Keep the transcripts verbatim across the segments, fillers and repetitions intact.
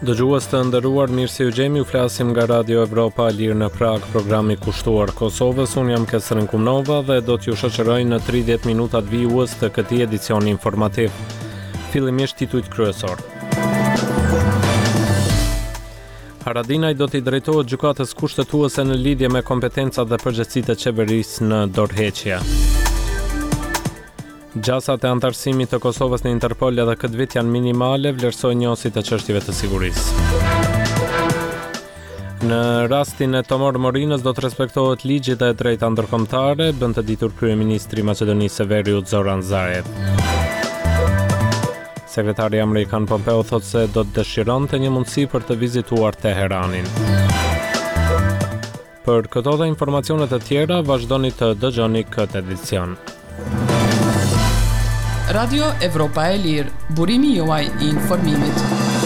Dëgjues të nderuar, mirë se u gjemi, u flasim nga Radio Evropa e Lirë në Prag, programi kushtuar Kosovës. Unë jam Kesrin Kumnova dhe do t'ju shoqëroj në tridhjetë minutat vijues të këtij edicioni informativ. Fillimisht titujt kryesor. Haradinaj do t'i drejtohet gjykatës kushtetuese në lidhje me kompetencat dhe përgjegjësitë e qeverisë në dorëheqje. Gjasat e antarësimit të Kosovës në Interpol edhe këtë vit janë minimale, vlerësoi njësi të çështjeve të sigurisë. Në rastin e Tomor Morinës do të respektohet ligji dhe drejta ndërkombëtare, bën të ditur kryeministri i Maqedonisë së Veriut Zoran Zaev. Sekretari amerikan Pompeo thotë se do të dëshironte një mundësi për të vizituar Teheranin. Për këto dhe informacionet e tjera, vazhdoni të dëgjoni këtë edicion. Radio Evropa e Lirë, burimi juaj i informimit.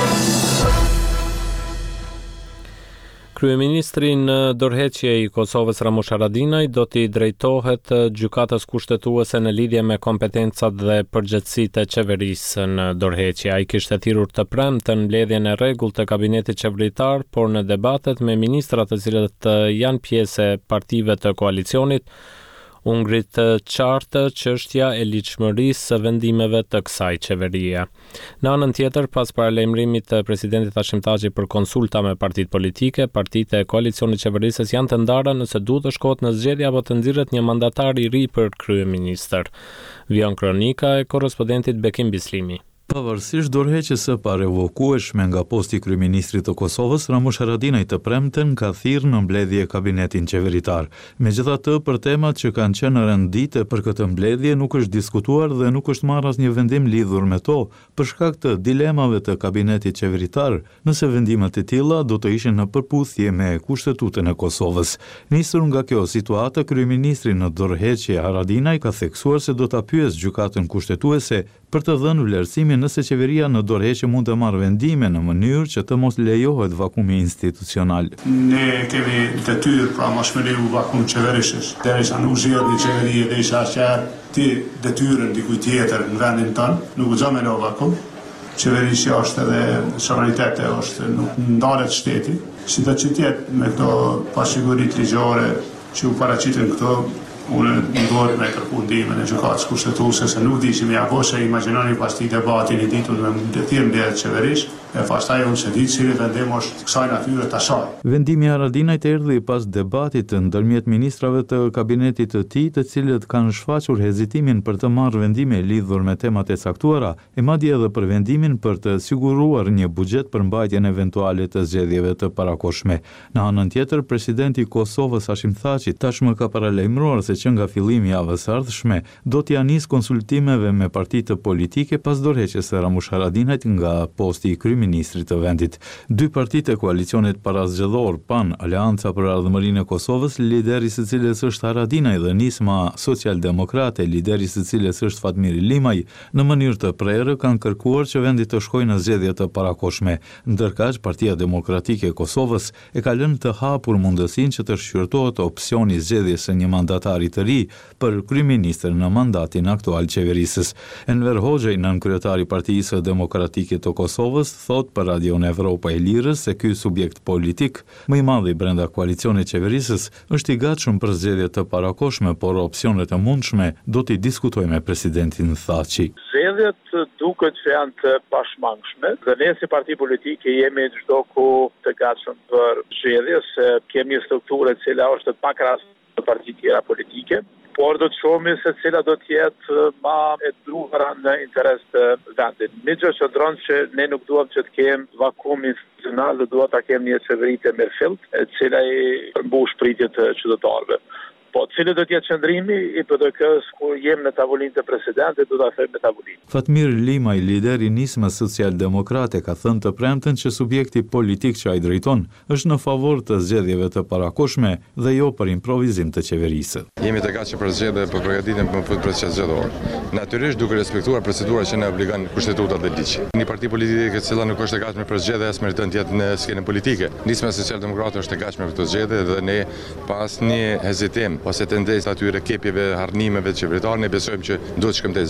Kryeministri në dorëheqje i Kosovës Ramush Haradinaj do t'i drejtohet gjykatës kushtetuese në lidhje me kompetencat dhe përgjegjësitë e qeverisë në dorëheqje. Ai kishte thirrur të premten mbledhjen e rregullt të kabinetit qeveritar, por në debatet me ministrat të cilët janë pjesë e partive të koalicionit, u ngrit qartë çështja e ligjshmërisë së vendimeve të kësaj qeverie. Në anën tjetër, pas paralajmërimit të presidentit Hashim Thaçi për konsulta me partitë politike, partitë e koalicionit qeverisës janë të ndara nëse duhet të shkohet në zgjedhje apo të nxirret një mandatar i ri për kryeministër. Vion kronika e korrespondentit Bekim Bislimi. Pavarësisht dorëheqjes së parevokueshme nga posti i kryeministrit të Kosovës, Ramush Haradinaj të premten ka thirrë në mbledhje kabinetin qeveritar. Megjithatë, për temat që kanë qenë rëndite për këtë mbledhje nuk është diskutuar dhe nuk është marrë asnjë vendim lidhur me to, për shkak të dilemave të kabinetit qeveritar, nëse vendimet e tilla do të ishin në përputhje me Kushtetutën e Kosovës. Nisur nga kjo situatë, kryeministri në dorëheqje Haradinaj ka theksuar se do ta pyesë gjykatën kushtetuese për të dhënë vlerësimin nëse qeveria në dorëheqje mund të marrë vendime në mënyrë që të mos lejohet vakumi institucional. Ne kemi detyrë pra mos me leju vakum qeverisës. Derisa nuk zgjedh një qeveri dhe isha që ti detyrën dikujt tjetër në vendin tonë, nuk guxon me leju vakum. Qeverisja është edhe sovranitete është nuk ndalet shteti. Si do që tjetë me këto pasiguritë ligjore që u paraqiten këto, unë ndodhet me kërku ndihmën e gjykatës kushtetuese se nuk di si më apo se imagjinoni pas këtij debatin i ditur me ndërthim mbledhjet qeverisë, e pastaj unë se di cili vendim është kësaj natyre të asaj. Vendimi i Haradinajt erdhi pas debatit ndërmjet ministrave të kabinetit të tij, të cilët kanë shfaqur hezitimin për të marrë vendime lidhur me temat e caktuara, e madje edhe për vendimin për të siguruar një buxhet për mbajtjen eventuale të zgjedhjeve të parakohshme. Në anën tjetër, presidenti i Kosovës Hashim Thaçi tashmë ka paralajmëruar se që nga fillimi i javës së ardhshme do t'ia nisë konsultimeve me partitë politike pas dorëheqjes së Ramush Haradinajt nga posti i kryeministrit të vendit. Dy partitë e koalicionit parazgjedhor PAN, Aleanca për Ardhmërinë e Kosovës, lideri së cilës është Haradinaj, dhe Nisma Socialdemokrate, lideri së cilës është Fatmir Limaj, në mënyrë të prerë kanë kërkuar që vendi të shkojë në zgjedhje të parakohshme. Ndërkaq, Partia Demokratike e Kosovës e ka lënë të hapur mundësinë që të shqyrtohet opsioni i zgjedhjes së një mandatari të ri për kryeministër në mandatin aktual qeverisës. Enver Hoxha, nën kryetari i Partisë Demokratike të Kosovës, thot për Radio Evropa e Lirës se ky subjekt politik, më i madh brenda koalicionit qeverisës, është i gatshëm për zgjedhje të parakohshme, por opsionet e mundshme do t'i diskutojë me presidentin Thaçi. Zgjedhjet duket që janë të pashmangshme dhe ne si parti politike jemi çdo kohë të gatshëm për zgjedhje, se kemi një strukturë e cila është pakrahasuar të partitë tjera politike, por do të shohim se cila do të jetë më e duhura në interes të vendit. Me gjë që qëndron që ne nuk duam që të kemi vakum institucional, dhe duam ta kemi një qeveri të mirëfillt, e cila i përmbush pritjet të qytetarëve. Po, cili do të jetë qëndrimi i P D K-s kur jem në tavolinë të presidentit, do ta them me tavolinë. Fatmir Limaj, lideri i Nismës Socialdemokrate, ka thënë të premten që subjekti politik që ai drejton është në favor të zgjedhjeve të parakohshme dhe jo për improvizim të qeverisë. Jemi të gatshëm për zgjedhje për përgatitjen për procesin zgjedhor. Natyrisht duke respektuar procedurat që na obligon kushtetuta dhe ligji. Një parti politike e cila nuk është e gatshme për zgjedhje as meriton të jetë në skenën politike. Nisma Socialdemokrate është e gatshme për këtë zgjedhje dhe ne pas një hezitim ose tendencë atyre kepjeve, harnimeve qeveritar, ne besojmë që duhet shkëmbej zgjedhjeve.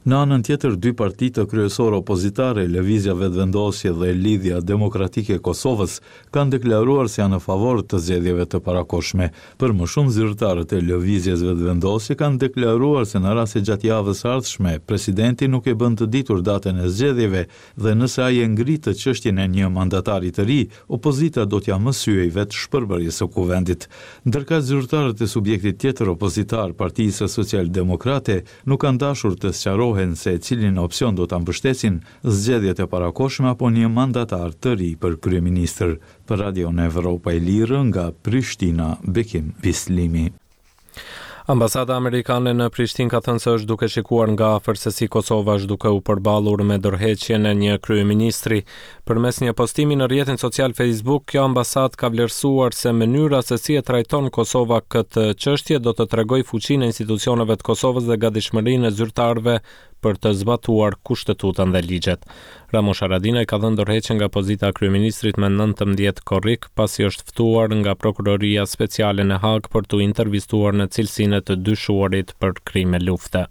Në anën tjetër, dy parti të kryesore opozitare, Lëvizja Vetëvendosje dhe Lidhja Demokratike e Kosovës, kanë deklaruar se janë në favor të zgjedhjeve të parakohshme. Për më shumë, zyrtarët e Lëvizjes Vetëvendosje kanë deklaruar se në rast se gjatë javës së ardhshme presidenti nuk e bën të ditur datën e zgjedhjeve dhe nëse ai e ngrit të çështjen e një mandatari të ri, opozita do t'ja mësyej vetë shpërbërjes së kuvendit. Ndërka zyrtarët e subjektit tjetër opozitar, Partisë Social-Demokrate, nuk kanë dashur të sqarojnë se cilin opsion do ta mbështesin, zgjedhjet e parakohshme apo një mandatar të ri për kryeministër. Për Radio Evropa e Lirë nga Prishtina, Bekim Bislimi. Ambasada amerikane në Prishtinë ka thënë se është duke shikuar nga afër se si Kosova është duke u përballur me dorëheqjen e një kryeministri. Përmes një postimi në rrjetin social Facebook, kjo ambasadë ka vlerësuar se mënyra se si e trajton Kosova këtë çështje do të tregojë fuqinë e institucioneve të Kosovës dhe gatishmërinë e zyrtarëve për të zbatuar kushtetutën dhe ligjet. Ramush Haradinaj ka dhënë dorëheqje nga pozita e kryeministrit me nëntëmbëdhjetë korrik, pasi është ftuar nga prokuroria speciale në Hag për të intervistuar në cilësinë e të dyshuarit për krime lufte.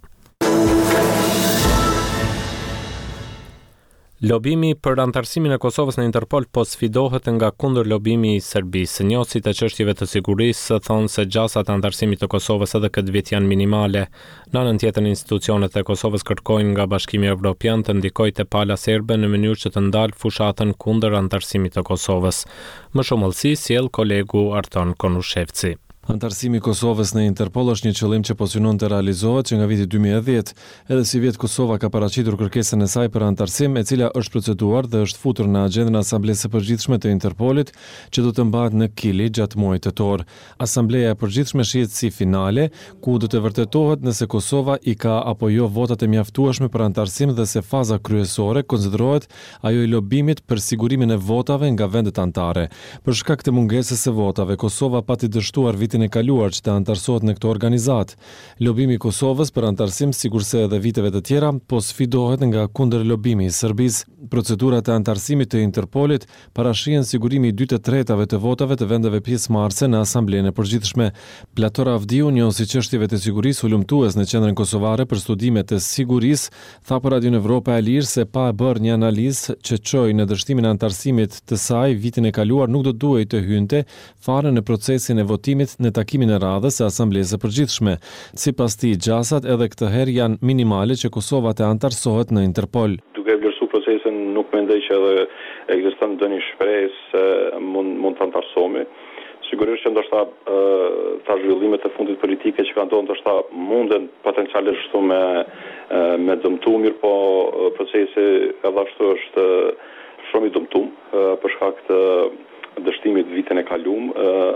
Lobimi për antarësimin e Kosovës në Interpol po sfidohet nga kundër lobimi i Serbisë. Njohësit e çështjeve të sigurisë thonë se gjasat e antarësimit të Kosovës edhe këtë vit janë minimale. Në anën tjetër, institucionet e Kosovës kërkojnë nga Bashkimi Evropian të ndikojë te pala serbe në mënyrë që të ndalë fushatën kundër antarësimit të Kosovës. Më shumë mëllësi sjell kolegu Arton Konushevci. Antarësimi i Kosovës në Interpol është një qëllim që po synon të realizohet që nga viti dy mijë e dhjetë, edhe si vjet Kosova ka paraqitur kërkesën e saj për antarësim, e cila është proceduar dhe është futur në agjendën e Asamblesë së Përgjithshme të Interpolit, që do të mbahet në Kili gjatë muajit tetor. Asambleja e Përgjithshme shihet si finale, ku do të vërtetohet nëse Kosova i ka apo jo votat e mjaftueshme për antarësim dhe se faza kryesore konsiderohet ajo i lobimit për sigurimin e votave nga vendet anëtare. Për shkak të mungesës së votave, Kosova pati dështuar vitin e kaluar që të antarësohet në këtë organizat. Lobimi i Kosovës për antarësim, sikurse edhe viteve të tjera, po sfidohet nga kundër lobimi i Serbisë. Procedurat e antarësimit të Interpolit parashihen sigurimi i dy të tretave të votave të vendeve pjesëmarrëse në Asamblenë e Përgjithshme. Plator Avdiu, njohësi çështjeve të sigurisë ulëmtues në Qendrën Kosovare për Studime të Sigurisë, tha për Radio Evropa e Lirë se pa e bërë një analizë që çoi në dështimin e antarësimit të saj vitin e kaluar, nuk do duhej të hynte fare në procesin e votimit në takimin e radhës së Asamblesë së Përgjithshme. Sipas tij, gjasat edhe këtë herë janë minimale që Kosova të antarësohet në Interpol. Duke vlerësuar procesin, nuk mendoj që edhe ekziston ndonjë shpresë se mund mund të antarësohemi. Sigurisht që ndoshta ta zhvillimet e fundit politike që kanë ndodhur ndoshta munden potencialisht këtu me me dëmtu, mirë po procesi edhe ashtu është shumë i dëmtuar për shkak të dështimit vitin e kaluar.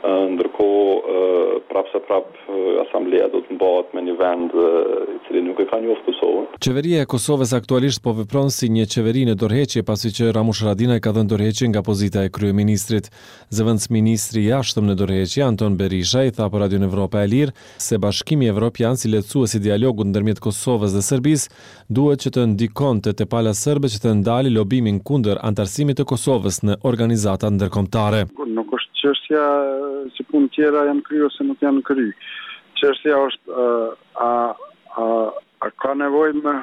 Ndërkohë, prapë se prapë Asambleja do të mbahet me një vend i cili nuk e ka njohur Kosovën. Qeveria e Kosovës aktualisht po vepron si një qeveri në dorëheqje, pasi që Ramush Haradinaj ka dhënë dorëheqje nga pozita e kryeministrit. Zëvendësministri i jashtëm në dorëheqje, Anton Berisha, i tha për Radio Evropa e Lirë se Bashkimi Evropian, si lehtësues i dialogut ndërmjet Kosovës dhe Serbisë, duhet që të ndikonte te pala serbe që të ndali lobimin kundër antarësimit të Kosovës në organizata ndërkombëtare. Nuk është çështja si punë tjera janë kryer ose nuk janë kryer. Çështja është a a a ka nevojë me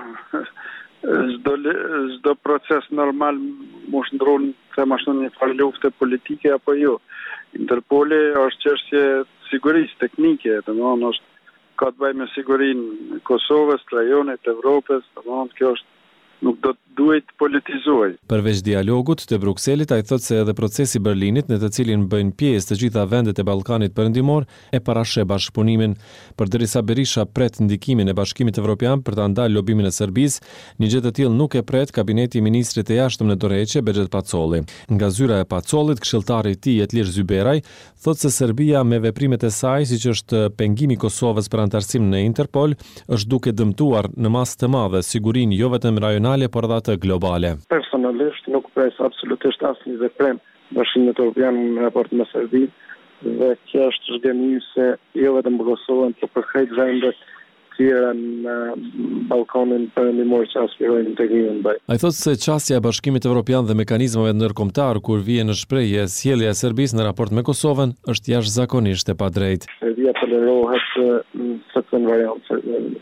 çdo çdo proces normal mos ndron them ashtu një farë lufte politike apo jo. Interpoli është çështje sigurisë teknike, domthonë është ka të bëjë me sigurinë e Kosovës, rajonit të Evropës, domthonë kjo është nuk do të duhet politizuar. Përveç dialogut të Brukselit, ai thotë se edhe procesi i Berlinit, në të cilin bëjnë pjesë të gjitha vendet e Ballkanit Perëndimor, e parasheh bashkëpunimin. Përderisa Berisha pret ndikimin e Bashkimit Evropian për ta ndalë lobimin e Serbisë, një gjë të tillë nuk e pret kabineti i ministrit të jashtëm në dorëheqje Bexhet Pacolli. Nga zyra e Pacollit, këshilltari i tij Etlir Zyberaj thotë se Serbia me veprimet e saj, siç është pengimi i Kosovës për antarësim në Interpol, është duke dëmtuar në masë të madhe sigurinë jo vetëm rajonale, por edhe atë globale. Personalisht nuk pres absolutisht asnjë veprim Bashkimit Evropian në raport me Serbinë dhe kjo është zhgënjyese jo vetëm për Kosovën, por për krejt vendet tjera në Ballkanin Perëndimor që aspirojnë integrimin ndaj. Ai thotë se çastja e Bashkimit Evropian dhe mekanizmave ndërkombëtar kur vjen në shprehje sjellja e Serbisë në raport me Kosovën është jashtëzakonisht e padrejtë. Serbia tolerohet në secilin variant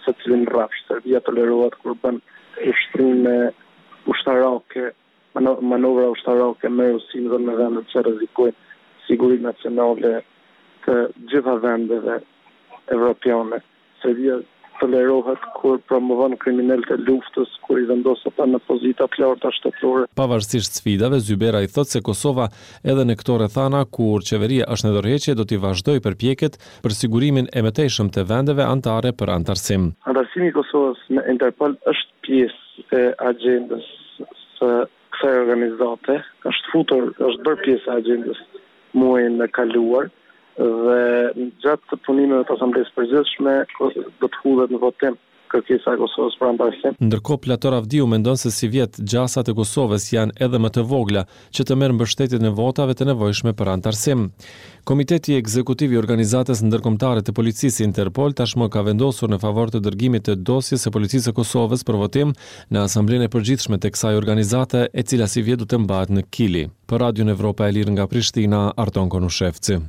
secilin rrafsh. Serbia tolerohet kur bën ushtrime ushtarake, mano- manovra ushtarake me Rusinë dhe me vendet që rrezikojnë sigurinë nacionale të gjitha vendeve evropiane. Serbia tolerohet kur promovon kriminalët e luftës, kur i vendos ata në pozita të larta shtetërore. Pavarësisht sfidave, Zybera i thot se Kosova edhe në këto rrethana kur qeveria është në dorëheqje do t'i vazhdoj përpjekjet për sigurimin e mëtejshëm të vendeve anëtare për antarësim. Antarësimi i Kosovës në Interpol është pjesë e agjendës së kësaj organizate, është futur, është bërë pjesë e agjendës muajin e kaluar dhe gjatë të punimeve të Asamblesë Përgjithshme do të hudhet në votim kërkesa e Kosovës për antarësim. Ndërkohë Plator Avdiu mendon se si vjet gjasat e Kosovës janë edhe më të vogla që të merr mbështetjen e votave të nevojshme për antarësim. Komiteti ekzekutiv i organizatës ndërkombëtare të policisë Interpol tashmë ka vendosur në favor të dërgimit të dosjes së policisë së Kosovës për votim në Asamblenë e Përgjithshme të kësaj organizate, e cila si vjet do të mbahet në Kili. Për Radion Evropa e Lirë nga Prishtina, Arton Konushevci.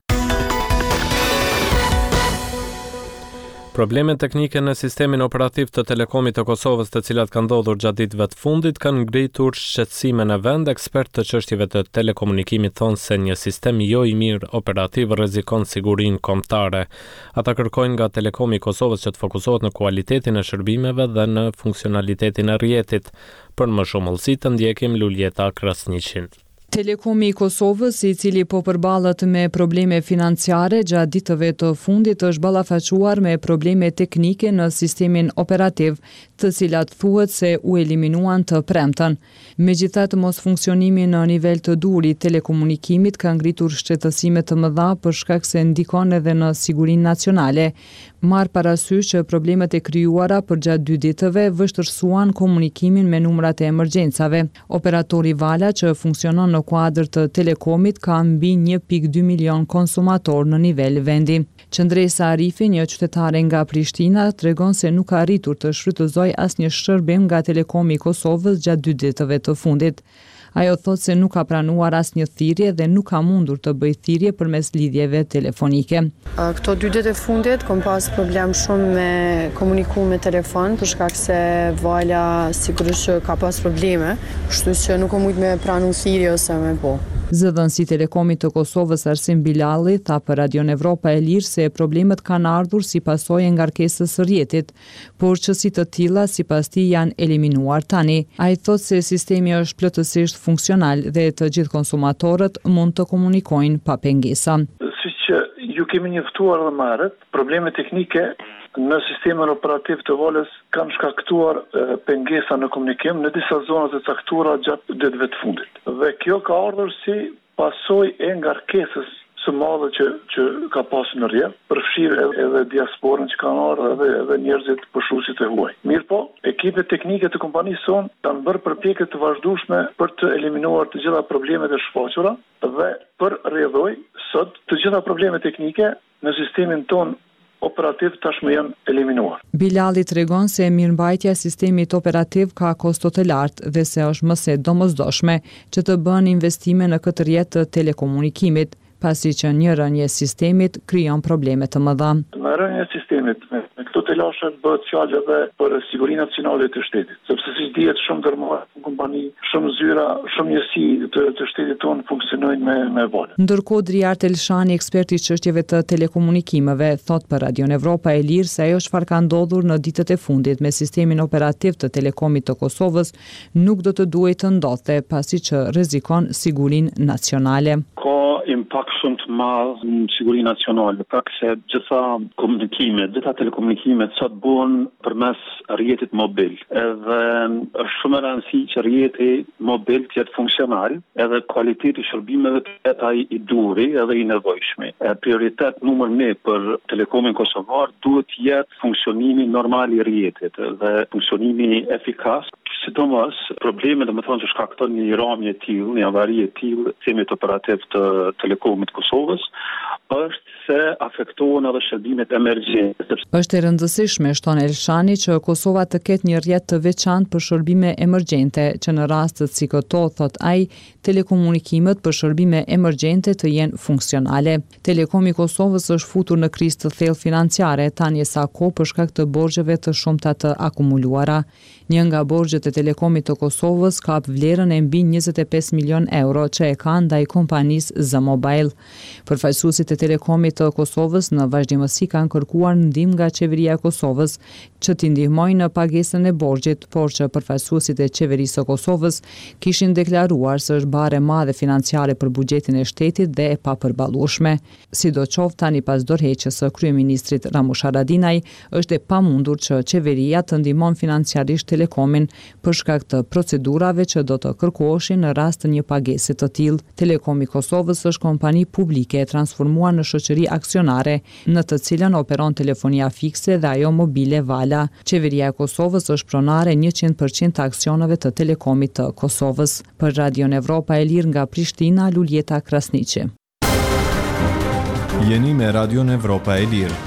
Probleme teknike në sistemin operativ të Telekomit të Kosovës, të cilat kanë ndodhur gjatë ditëve të fundit, kanë ngritur shqetësime në vend. Ekspert të çështjeve të telekomunikimit thonë se një sistem jo i mirë operativ rrezikon sigurinë kombëtare. Ata kërkojnë nga Telekomi i Kosovës që të fokusohet në kualitetin e shërbimeve dhe në funksionalitetin e rrjetit. Për më shumë ëllësi të ndjekim Luljeta Krasniqin. Telekomi i Kosovës, i cili po përballet me probleme financiare gjatë ditëve të fundit, është ballafaquar me probleme teknike në sistemin operativ, të cilat thuhet se u eliminuan të premten. Megjithatë, mos funksionimi në nivel të dur i telekomunikimit ka ngritur shqetësime të mëdha për shkak se ndikon edhe në sigurinë nacionale. Marr parasysh që problemet e krijuara për gjatë dy ditëve vështirësuan komunikimin me numrat e emergjencave. Operatori Vala, që funksionon në kuadër të Telekomit, ka mbi një pikë dy milion konsumator në nivel vendi. Qëndresa Arifi, një qytetare nga Prishtina, tregon se nuk ka arritur të shfrytëzojë asnjë shërbim nga Telekomi i Kosovës gjatë dy ditëve të fundit. Ajo thot se nuk ka pranuar asnjë thirrje dhe nuk ka mundur të bëjë thirrje përmes lidhjeve telefonike. Këto dy ditë e fundit kam pas problem shumë me komuniku me telefon, për shkak se Vala sigurisht që ka pas probleme, kështu që nuk kam mujt me pranu thirrje ose me bo. Zëdhënësi Telekomit të Kosovës Arsim Bilalli tha për Radion Evropa e Lirë se problemet kanë ardhur si pasojë e ngarkesës së rrjetit, por që si të tilla sipas tij janë eliminuar tani. Ai thotë se sistemi është plotësisht funksional dhe të gjithë konsumatorët mund të komunikojnë pa pengesa. Siç ju kemi njoftuar edhe më herët, probleme teknike në sistemin operativ të Valës kanë shkaktuar pengesa në komunikim në disa zona të caktuara gjatë ditëve të fundit. Dhe kjo ka ardhur si pasojë e ngarkesës së madhe që që ka pasur në rrjet, përfshirë edhe, edhe diasporën që kanë ardhur edhe, edhe njerëzit përshuesit e huaj. Mirpo, ekipet teknike të kompanisë son kanë bërë përpjekje të vazhdueshme për të eliminuar të gjitha problemet e shfaqura dhe për rrjedhoj sot të gjitha problemet teknike në sistemin ton operativ tashmë janë eliminuar. Bilalli tregon se mirëmbajtja e sistemit operativ ka kosto të lartë dhe se është mëse domosdoshme që të bën investime në këtë rrjet të telekomunikimit, pasi që një rënje sistemit krijon probleme të mëdha. Në rënje sistemit, me, me këto të lashet bëhet fjalë edhe për sigurinë nacionale të shtetit, sepse siç dihet shumë dërmuar kompani, shumë zyra, shumë njësi të, të shtetit tonë funksionojnë me me volë. Ndërkohë Driar Telshani, ekspert i çështjeve të telekomunikimeve, thot për Radion Evropa e Lirë se ajo çfarë ka ndodhur në ditët e fundit me sistemin operativ të Telekomit të Kosovës nuk do të duhej të ndodhte, pasi që rrezikon sigurinë nacionale. Ka impakt shumë të madh në sigurinë nacionale, pra se gjitha komunikimet, gjitha telekomunikimet sot bëhen përmes rrjetit mobil. Edhe është shumë e rëndësishme që rrjeti mobil të jetë funksional, edhe kualiteti i shërbimeve të jetë ai i duri edhe i nevojshëm. Prioritet numër një për Telekomin kosovar duhet të jetë funksionimi normal i rrjetit dhe funksionimi efikas. Sidomos probleme do të thonë që shkakton një rëmje e tillë, një avari e tillë sistemit operativ të Telekomit Kosovës, është se afektohen edhe shërbimet emergjente. Është e rëndësishme, shton Elshani, që Kosova të ketë një rrjet të veçantë për shërbime emergjente, që në rastet si këto, thot ai, telekomunikimet për shërbime emergjente të jenë funksionale. Telekomi i Kosovës është futur në krizë të thellë financiare tani sa kohë për shkak të borxheve të shumta të akumuluara. Një nga borxhet e Telekomit të Kosovës kap vlerën e mbi njëzet e pesë milion euro që e ka ndaj kompanisë Z Mobile. Përfaqësuesit e Telekomit të Kosovës në vazhdimësi kanë kërkuar ndihmë nga qeveria e Kosovës që t'i ndihmojnë në pagesën e borxhit, por që përfaqësuesit e qeverisë së Kosovës kishin deklaruar se është barë e madhe financiare për buxhetin e shtetit dhe e papërballueshme. Sidoqoftë, tani pas dorëheqjes së kryeministrit Ramush Haradinaj, është e pamundur që qeveria të ndihmon financiarisht Telekomin për shkak të procedurave që do të kërkoheshin në rast të një pagese të tillë. Telekomi i Kosovës është kompani publike e transformuar në shoqëri aksionare, në të cilën operon telefonia fikse dhe ajo mobile Vala. Qeveria e Kosovës është pronare njëqind përqind të aksioneve të Telekomit të Kosovës. Për Radion Evropa e Lirë nga Prishtina, Luljeta Krasniqi. Jeni me Radion Evropa e Lirë.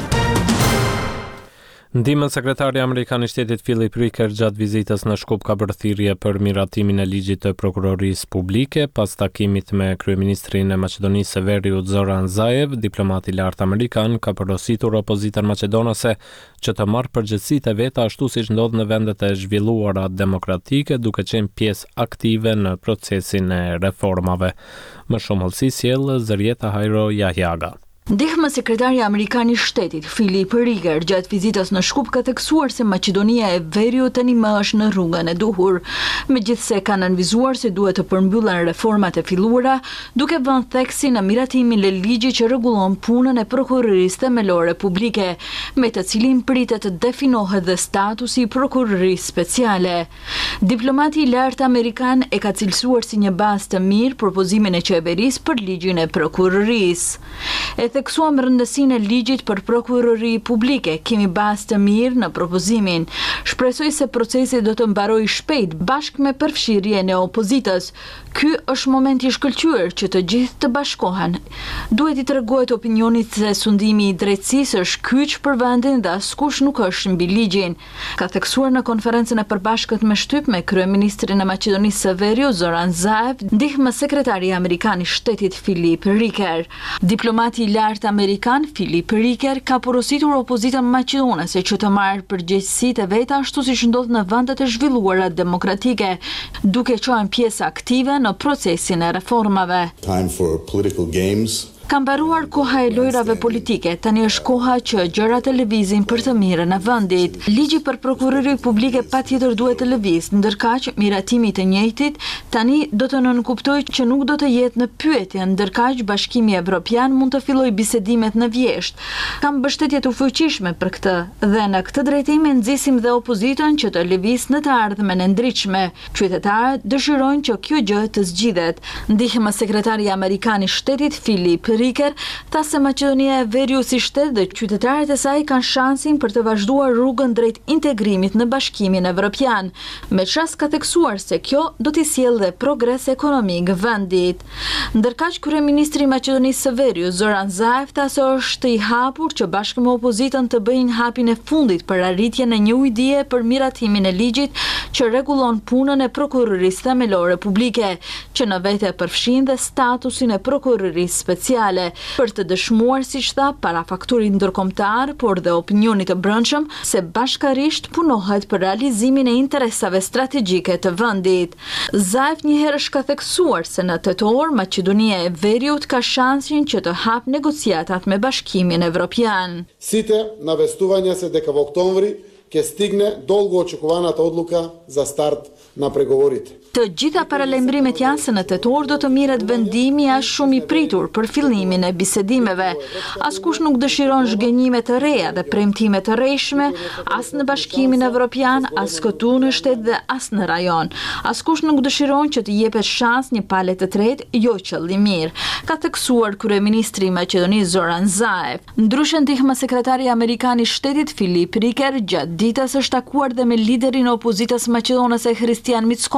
Ndihmën sekretari amerikan i shtetit Philip Ricker gjatë vizitës në Shkup ka bërë thirrje për miratimin e ligjit të prokurorisë publike. Pas takimit me kryeministrin e Maqedonisë së Veriut Zoran Zaev, diplomati i lartë amerikan ka porositur opozitën maqedonase që të marrë përgjegjësitë e veta ashtu siç ndodh në vendet e zhvilluara demokratike, duke qenë pjesë aktive në procesin e reformave. Më shumë hollësi sjell Zërieta Hajro Yahyaga. Ndihmë sekretari amerikan i shtetit Philip Ricker gjatë vizitës në Shkup ka theksuar se Maqedonia e Veriut tani më është në rrugën e duhur. Megjithse ka nënvizuar se duhet të përmbyllen reformat e filluara, duke vënë theksin në miratimin e ligjit që rregullon punën e prokurorisë themelore publike, me të cilin pritet të definohet dhe statusi i prokurorisë speciale. Diplomati i lartë amerikan e ka cilësuar si një bazë të mirë propozimin e qeverisë për ligjin e prokurorisë. E theksuam rëndësinë e ligjit për prokurori publike, kemi bazë të mirë në propozimin. Shpresoj se procesi do të mbarojë shpejt bashkë me përfshirjen e opozitës. Ky është momenti i shkëlqyer që të gjithë të bashkohen. Duhet i tregohet opinionit se sundimi i drejtësisë është kyç për vendin dhe askush nuk është mbi ligjin. Ka theksuar në konferencën e përbashkët me shtyp me kryeministrin e Maqedonisë së Veriut Zoran Zaev, ndihmë sekretari amerikan i shtetit Philip Ricker. Diplomati i lartë amerikan Philip Ricker ka porositur opozitën maqedonase që të marrë përgjegjësitë e veta ashtu siç ndodh në vendet e zhvilluara demokratike, duke qenë pjesë aktive në procesin e reformave. Time for political games. Ka mbaruar koha e lojrave politike, tani është koha që gjërat të lëvizin për të mirën e vendit. Ligji për prokurori publike patjetër duhet të lëviz, ndërkaq miratimi i të njëjtit tani do të nënkuptojë që nuk do të jetë në pyetje, ndërkaq Bashkimi Evropian mund të fillojë bisedimet në vjesht. Kam mbështetje të fuqishme për këtë dhe në këtë drejtim nxisim dhe opozitën që të lëviz në të ardhmen e ndritshme. Qytetarët dëshirojnë që kjo gjë të zgjidhet. Ndihmë sekretari amerikan i shtetit Philip Ricker tha se Maqedonia e Veriut si shtet dhe qytetarët e saj kanë shansin për të vazhduar rrugën drejt integrimit në Bashkimin Evropian. Me çast ka theksuar se kjo do t'i sjellë progres ekonomik vendit. Ndërkaq kryeministri i Maqedonisë së Veriut Zoran Zaev tha se është i hapur që bashkë me opozitën të bëjnë hapin e fundit për arritjen e një ujëdie për miratimin e ligjit që rregullon punën e prokurorisë themelore publike, që në vete përfshin dhe statusin e prokurorisë speciale. Për të dëshmuar, siç tha, para fakturit ndërkombëtar, por dhe opinionit të brendshëm se bashkarisht punohet për realizimin e interesave strategjike të vendit. Zaev njëherësh ka theksuar se në tetor Maqedonia e Veriut ka shansin që të hap negociatat me Bashkimin Evropian. Сите навестувања се дека во октомври ќе стигне долго очекуваната одлука за старт на преговорите. Të gjitha paralajmërimet janë se në tetor do të mirret vendimi as shumë i pritur për fillimin e bisedimeve. Askush nuk dëshiron zhgënjime të reja dhe premtime të rreshme, as në Bashkimin Evropian, as këtu në shtet dhe as në rajon. Askush nuk dëshiron që të jepet shans një pale të tretë, jo qëllimir, ka theksuar kryeministri i Maqedonisë Zoran Zaev. Ndryshe, ndihmë sekretari amerikan i shtetit Philip Ricker gjatë ditës është takuar dhe me liderin e opozitës maqedonase Hristijan Mickovski,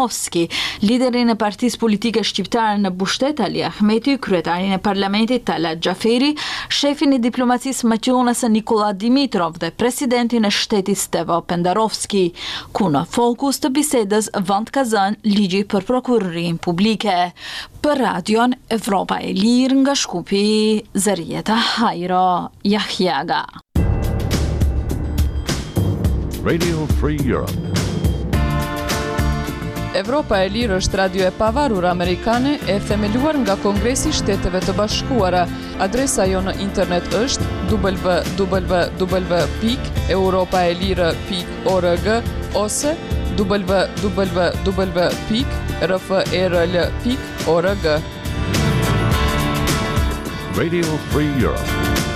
liderin e partisë politike shqiptare në Bushtet Ali Ahmeti, kryetarin e parlamentit Talat Xhaferi, shefin e diplomacisë maqedonase Nikola Dimitrov dhe presidentin e shtetit Stevo Pendarovski, ku në fokus të bisedës vend ka zënë ligji për prokurorinë publike. Për radion Evropa e Lirë nga Shkupi, Zarieta Hajro Jahjaga. Radio Free Europe. Evropa e Lirë është radio e pavarur amerikane e themeluar nga Kongresi i Shteteve të Bashkuara. Adresa jo në internet është w w w pikë europaelire pikë org ose w w w pikë r f r l pikë org. Radio Free Europe.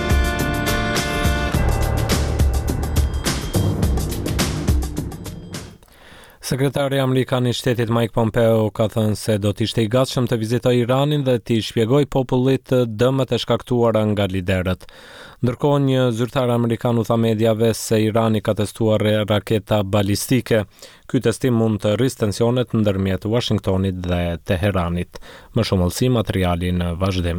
Sekretari amerikan i shtetit Mike Pompeo ka thënë se do të ishte i gatshëm të vizitojë Iranin dhe të shpjegojë popullit dëmet e shkaktuara nga liderët. Ndërkohë, një zyrtar amerikan u tha mediave se Irani ka testuar raketa balistike. Ky testim mund të rrisë tensionet ndërmjet Washingtonit dhe Teheranit. Më shumë ëllësi materiali në vazhdim.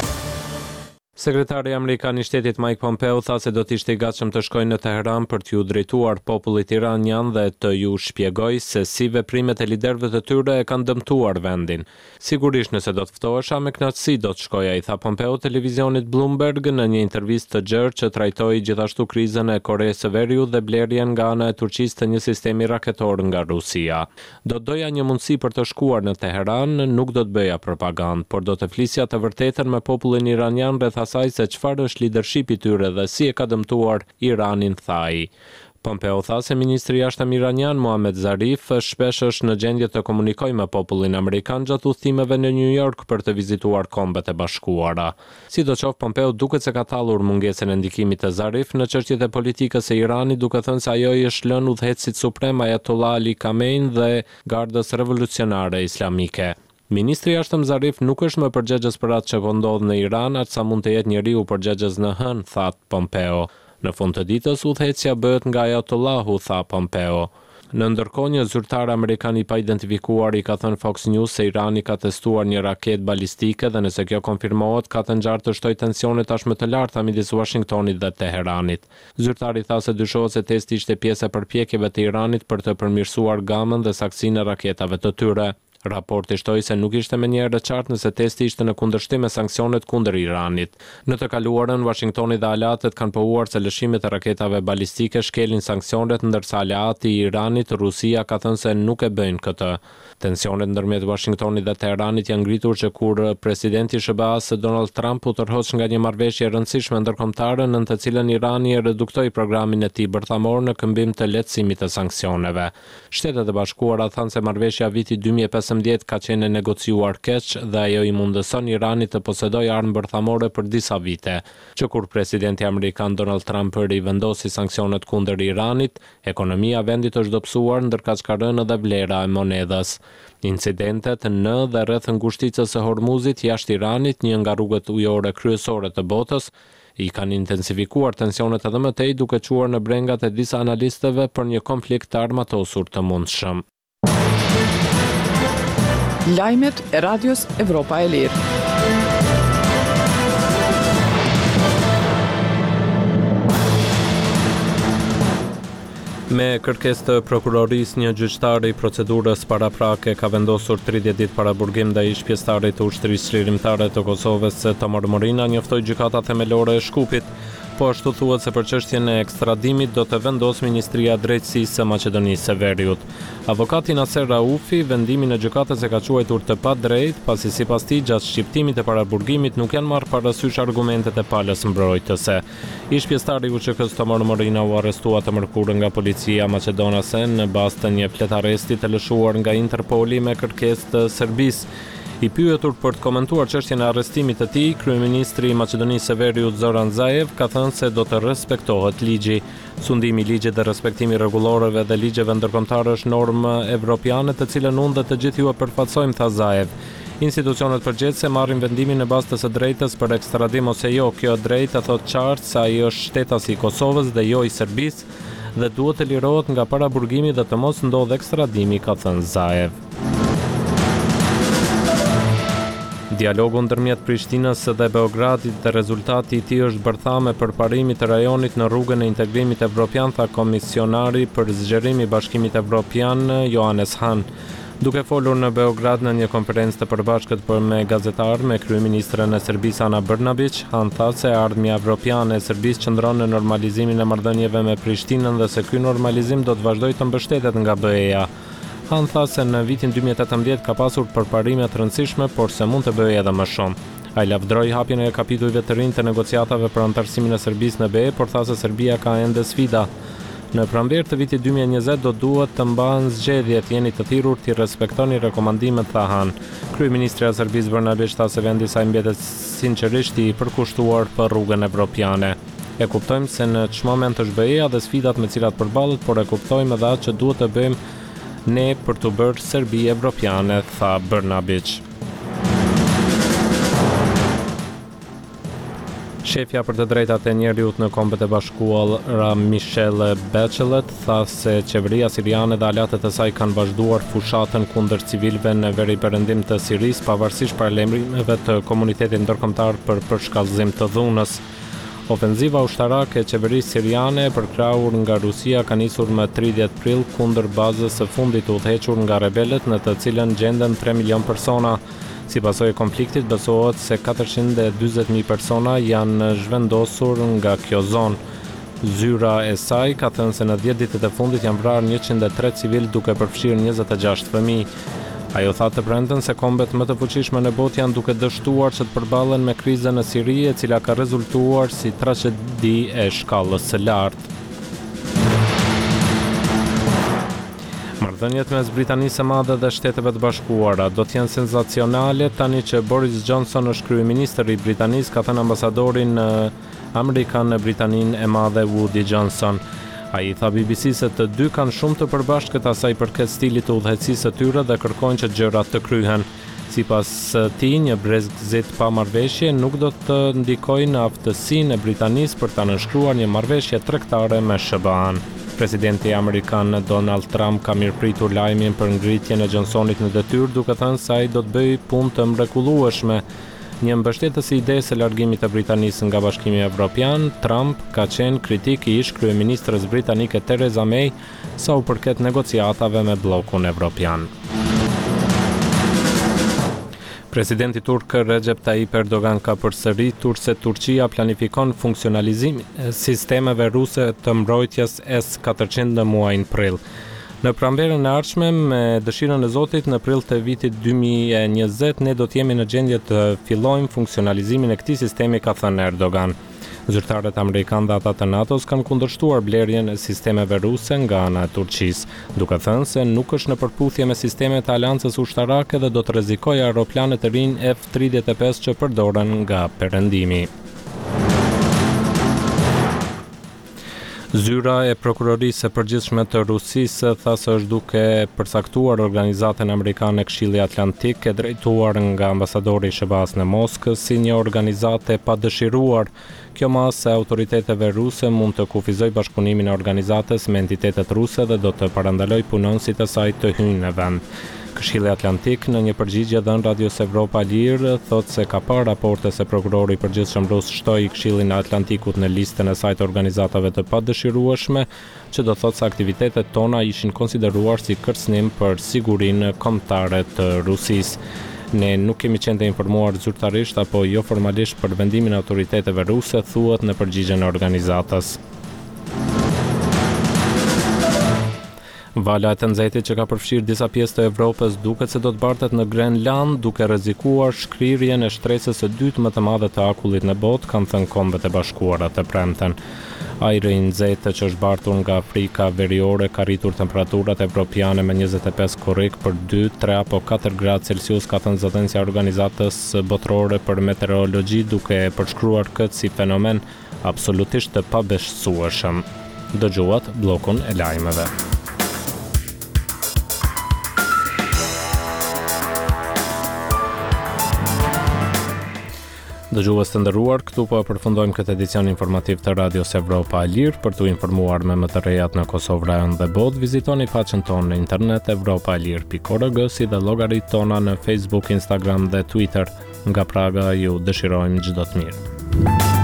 Sekretari amerikan i shtetit Mike Pompeo tha se do të ishte i gatshëm të shkojnë në Teheran për t'ju drejtuar popullit iranian dhe të ju shpjegoj se si veprimet e liderëve të tyre e kanë dëmtuar vendin. Sigurisht nëse do të ftohesha me kënaqësi do të shkoja, i tha Pompeo televizionit Bloomberg në një intervistë të gjerë që trajtoi gjithashtu krizën e Koreas së Veriut dhe blerjen nga ana e Turqisë të një sistemi raketor nga Rusia. Do të doja një mundësi për të shkuar në Teheran, nuk do të bëja propagandë, por do të flisja të vërtetën me popullin iranian rreth asaj se çfarë është leadershipi i tyre dhe si e ka dëmtuar Iranin, tha ai. Pompeo tha se ministri i jashtëm iranian Mohammad Zarif shpesh është në gjendje të komunikojë me popullin amerikan gjatë udhëtimeve në New York për të vizituar Kombet e Bashkuara. Sidoqoftë, Pompeo duket se ka tallur mungesën e ndikimit të Zarif në çështjet e politikës së Iranit, duke thënë se ajo i është lënë udhëheqësit suprem Ayatollah Ali Khamenei dhe Gardës Revolucionare Islamike. Ministri i jashtëm Zarif nuk është më përgjegjës për atë që po ndodh në Iran, atë sa mund të jetë njeriu përgjegjës në hën, tha Pompeo. Në fund të ditës udhëheqja bëhet nga Ayatollahu, tha Pompeo. Në ndërkohë, një zyrtar amerikan i pa identifikuar i ka thënë Fox News se Irani ka testuar një raketë balistike dhe nëse kjo konfirmohet ka të ngjarë të shtojë tensione tashmë të larta midis Washingtonit dhe Teheranit. Zyrtari tha se dyshohet se testi ishte pjesë e përpjekjeve të Iranit për të përmirësuar gamën dhe saksinë e raketave të tyre. Raporti shtoi se nuk ishte menjëherë e qartë nëse testi ishte në kundërshtim me sanksionet kundër Iranit. Në të kaluarën, Washingtoni dhe aleatët kanë pohuar se lëshimet e raketave balistike shkelin sanksionet, ndërsa aleati i Iranit, Rusia, ka thënë se nuk e bëjnë këtë. Tensionet ndërmjet Washingtonit dhe Teheranit janë ngritur që kur presidenti i S B A-s Donald Trump u tërhoq nga një marrëveshje e rëndësishme ndërkombëtare në të cilën Irani e reduktoi programin e tij bërthamor në këmbim të lehtësimit të sanksioneve. Shtetet e Bashkuara thanë se marrëveshja viti dy mijë e pesëmbëdhjetë ka qenë negociuar keq dhe ajo i mundëson Iranit të posedojë armë bërthamore për disa vite. Që kur presidenti amerikan Donald Trump rivendosi sanksionet kundër Iranit, ekonomia e vendit është dobësuar ndërkaq ka rënë edhe vlera e monedhës. Incidentet në dhe rreth ngushticës së Hormuzit jashtë Iranit, një nga rrugët ujore kryesore të botës, i kanë intensifikuar tensionet edhe më tej, duke quar në brengat e disa analistëve për një konflikt të armatosur të mundshëm. Lajmet e radios Evropa e Lirë. Me kërkesë të prokurorisë, një gjyqtar i procedurës paraprake ka vendosur tridhjetë ditë paraburgim ndaj ish-pjesëtarit të ushtrisë çlirimtare të Kosovës, Tomor Morina, njoftoi gjykata themelore e Shkupit. Po ashtu thuhet se për çështjen e ekstradimit do të vendos Ministria e Drejtësisë së Maqedonisë së Veriut. Avokati Naser Raufi vendimin e gjykatës e ka quajtur të padrejtë, pasi sipas tij gjatë shqiptimit të paraburgimit nuk janë marrë parasysh argumentet e palës mbrojtëse. Ish-pjesëtari i U Ç K-s Tomor Morina u arrestua të mërkurë nga policia maqedonase në bazë të një fletaresti të lëshuar nga Interpoli me kërkesë të Serbisë. I pyetur për të komentuar çështjen e arrestimit të tij, kryeministri i Maqedonisë së Veriut Zoran Zaev ka thënë se do të respektohet ligji. Sundimi i ligjit dhe respektimi i rregulloreve dhe ligjeve ndërkombëtare është normë evropiane të cilën unë dhe të gjithë ju e përfaqësojmë, tha Zaev. Institucionet përgjithëse marrin vendimin në bazë të së drejtës për ekstradim ose jo. Kjo drejtë thotë qartë se ai është shtetas i Kosovës dhe jo i Serbisë dhe duhet të lirohet nga paraburgimi dhe të mos ndodhë ekstradimi, ka thënë Zaev. Dialogu ndërmjet Prishtinës dhe Beogradit dhe rezultati i tij është bërthame për parimit të rajonit në rrugën e integrimit evropian, tha komisionari për zgjerim i Bashkimit Evropian Johannes Hahn. Duke folur në Beograd në një konferencë të përbashkët për me gazetarë me kryeministren e Serbisë Ana Brnabić, Hahn tha se ardhmja evropiane e Serbisë qëndron në normalizimin e marrëdhënieve me Prishtinën dhe se ky normalizim do të vazhdojë të mbështetet nga B E-ja. Hahn tha se në vitin dy mijë e tetëmbëdhjetë ka pasur përparime të rëndësishme, por se mund të bëjë edhe më shumë. Ai lavdroi hapjen e kapitujve të rinj të negociatave për anëtarësimin e Serbisë në B E, por tha se Serbia ka ende sfida. Në pranverë të vitit dy mijë e njëzet do duhet të mbahen zgjedhjet, jeni të thirrur të respektoni rekomandimet, tha Hahn. Kryeministri i Serbisë Brnabić tha se vendi i saj mbetet sinqerisht i përkushtuar për rrugën evropiane. E kuptojmë se në ç'moment moment është B E-ja dhe sfidat me cilat përballet, por e kuptojmë edhe atë që duhet të bëjmë ne për të bërë Serbi evropiane, tha Brnabić. Shefja për të drejtat e njerëzit në Kombet e Bashkuara Michelle Bachelet tha se qeveria siriane dhe aleatët e saj kanë vazhduar fushatën kundër civilëve në veriperëndim të Sirisë, pavarësisht paralajmërimeve të komunitetit ndërkombëtar për përshkallëzim të dhunës. Ofenziva ushtarake e qeverisë siriane e përkrahur nga Rusia ka nisur më tridhjetë prill kundër bazës së fundit të udhëhequr nga rebelët, në të cilën gjenden tre milion persona. Si pasojë e konfliktit, besohet se katërqind e dyzet mijë persona janë zhvendosur nga kjo zonë. Zyra e saj ka thënë se në dhjetë ditët e fundit janë vrarë njëqind e tre civil, duke përfshirë njëzet e gjashtë fëmijë. Ajo tha të premten se kombet më të fuqishme në botë janë duke dështuar që të përballen me krizën në Siri, e cila ka rezultuar si tragedi e shkallës së lartë. Marrëdhëniet mes Britanisë së Madhe dhe Shteteve të Bashkuara do të jenë senzacionale tani që Boris Johnson është kryeministër i Britanisë, ka thënë ambasadorin amerikan në Britaninë e Madhe Woody Johnson. Ai tha B B C se të dy kanë shumë të përbashkët asaj përket stilit të udhëheqësisë së tyre dhe kërkojnë që gjërat të kryhen. Sipas tij, një Brexit pa marrëveshje nuk do të ndikojë në aftësinë e Britanisë për ta nënshkruar një marrëveshje tregtare me S B A-n. Presidenti amerikan Donald Trump ka mirëpritur lajmin për ngritjen e Johnsonit në detyrë, duke thënë se ai do të bëjë punë të mrekullueshme. Një mbështetës i idesë së largimit të Britanisë nga Bashkimi Evropian, Trump ka qenë kritik i ish kryeministres britanike Theresa May sa u përket negociatave me bllokun evropian. Presidenti turk Recep Tayyip Erdogan ka përsëritur se Turqia planifikon funksionalizimin e sistemeve ruse të mbrojtjes S katërqind në muajin prill. Në pranverën e ardhshme, me dëshirën e Zotit, në prill të vitit dy mijë e njëzet ne do të jemi në gjendje të fillojmë funksionalizimin e këtij sistemi, ka thënë Erdogan. Zyrtarët amerikanë dhe ata të NATO-s kanë kundërshtuar blerjen e sistemeve ruse nga ana e Turqisë, duke thënë se nuk është në përputhje me sistemet e aleancës ushtarake dhe do të rrezikojë aeroplanet e rinj F tridhjetë e pesë që përdoren nga perëndimi. Zyra e prokurorisë së përgjithshme të Rusisë tha se është duke përcaktuar organizatën amerikane Këshilli Atlantik, e drejtuar nga ambasadori i S B A-s në Moskë, si një organizatë e padëshiruar. Kjo masë e autoriteteve ruse mund të kufizojë bashkëpunimin e organizatës me entitetet ruse dhe do të parandalojë punonësit e saj të hyjnë në vend. Këshilli Atlantik në një përgjigje dhënë Radios Evropa Lirë thotë se ka parë raporte se prokurori i përgjithshëm rus shtoi Këshillin e Atlantikut në listën e saj të organizatave të padëshirueshme, që do thotë se aktivitetet tona ishin konsideruar si kërcënim për sigurinë kombëtare të Rusisë. Ne nuk kemi qenë të informuar zyrtarisht apo jo formalisht për vendimin e autoriteteve ruse, thuhet në përgjigjen e organizatës. Vala e të nxehtit që ka përfshirë disa pjesë të Evropës duket se do të bartet në Grenland, duke rrezikuar shkrirjen e shtresës së dytë më të madhe të akullit në botë, kanë thënë Kombet e Bashkuara të premten. Ajri i nxehtë që është bartur nga Afrika Veriore ka rritur temperaturat evropiane me njëzet e pesë korrik për dy, tre apo katër gradë Celsius, ka thënë zotënësia e organizatës botërore për meteorologji, duke përshkruar këtë si fenomen absolutisht të pabeshësueshëm. Dëgjuat bllokun e lajmeve. Dëgjues të nderuar, këtu po përfundojmë këtë edicion informativ të Radios Evropa e Lirë. Për t'u informuar me më të rejat në Kosovë, rajon dhe botë, vizitoni faqen tonë në internet evropa e lirë pikë org, si dhe llogaritë tona në Facebook, Instagram dhe Twitter. Nga Praga ju dëshirojmë çdo të mirë.